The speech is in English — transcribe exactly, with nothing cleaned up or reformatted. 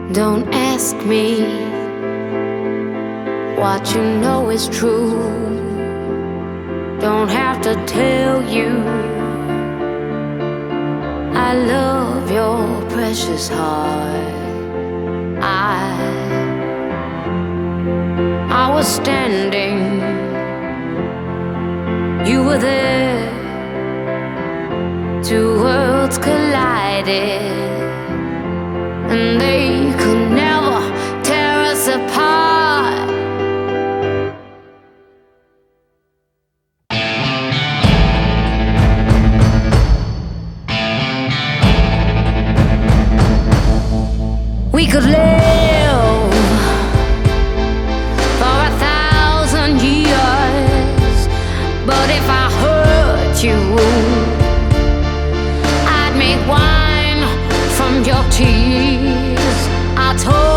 Don't ask me what you know is true. Don't have to tell you I love your precious heart. I I was standing, you were there. Two worlds collided, and they could never tear us apart. We could live for a thousand years, but if I hurt you, I'd make wine from your tears. I told